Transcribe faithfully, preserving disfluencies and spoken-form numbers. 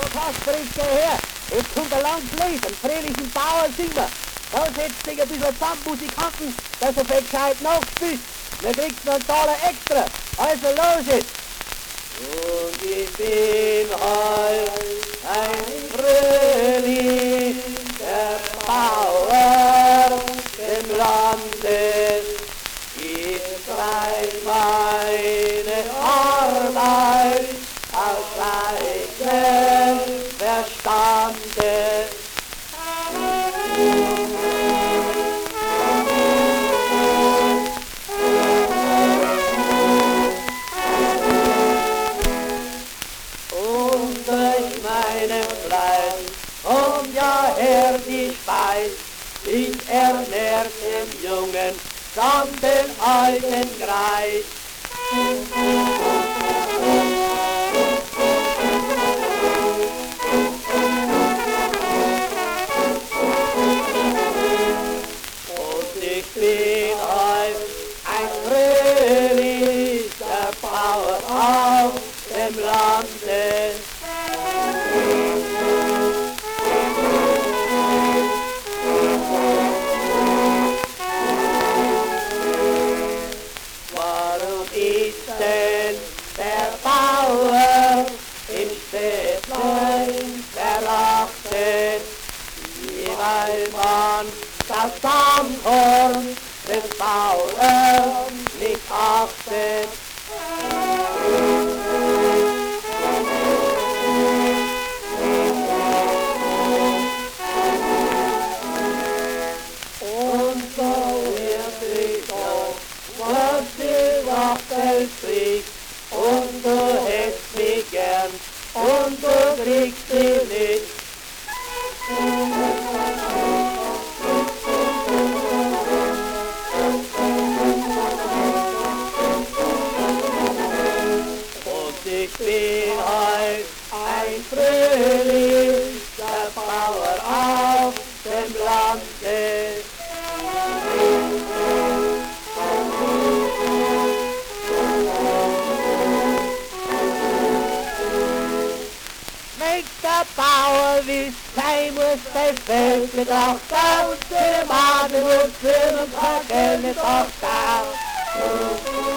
Kasper, jetzt geh her. Jetzt kommt ein langes Lied, einen fröhlichen Bauer singen wir. Da setzt sich ein bisschen zusammen, Musikanten, dass er viel gescheit nachspielt. Dann kriegt noch einen Taler extra. Also los jetzt. Und ich bin heut ein fröhlicher Bauer im Lande. Ich treibe meine Arbeit aus eigenem Verstande. Und durch meinen Fleiß kommt ja her die Speis. Ich ernährt den Jungen samt den alten Greis. Und ich bin heut ein fröhlicher Bauer auf dem Lande. Warum ist denn der Bauer im Städtlein verachtet? Weil man das Sammkorn des Bauern nicht achtet. Und so wird sich doch, was die Wachtel kriegt, und du hättest mich gern, und du kriegst sie nicht. Und ich bin heut ein fröhlicher Bauer auf dem Lande. Make the Bauer wie sein muss, der Feld mit auch da und der Mann und für den Tag mit auch da.